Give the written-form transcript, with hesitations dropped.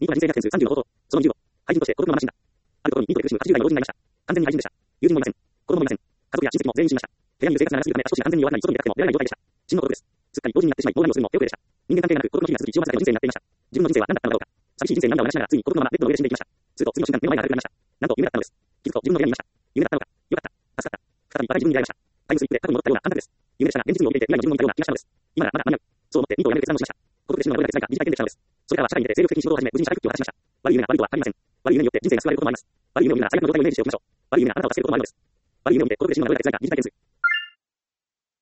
ニートな人生逆転数30の方法。その20を、廃人として孤独のまま死んだ。ある頃にニートで苦しむ80代の老人になりました。完全に廃人でした。友人もいません。子供もいません。家族や親戚も全員死にました。部屋にいる生活が長すぎるため足腰が安全に弱らない外に出たくても出られない状態でした。死の孤独です。すっかり老人になってしまい、大何をするにも手遅れでした。人間関係がなく孤独の日々が続き、血を混ぜたの人生になっていました。自分の人生は何だったのだろうか。寂しい人生に涙を流しながら、ついに孤独のままベッドの上で死んでいきました。すると次の瞬間、目の前が明るくなりました。なんと夢だったのです。気づくと自分の部屋にいました。夢だったのか。よかった。助かった。再び若い自分に出会いました。タイムスリップで過去に戻ったような感覚です。夢でしたが、現実にも見ていて、未来の自分を見たような気がしたのです。今ならまだ間に合う。そう思ってニートを辞める決断をしました。孤独で死ぬのがどれだけ辛いか、疑似体験できたのです。それからは社会に出て精力的に仕事を始め、無事に社会復帰を果たしました。悪い夢が悪いとは限りません。悪い夢によって人生が救われることもあります。悪い夢を見るなら最悪の状態をイメージしておきましょう。悪い夢があなたを助けることもあるのです。悪い夢を見て孤独で死ぬのがどれだけ辛いか、疑似体験です。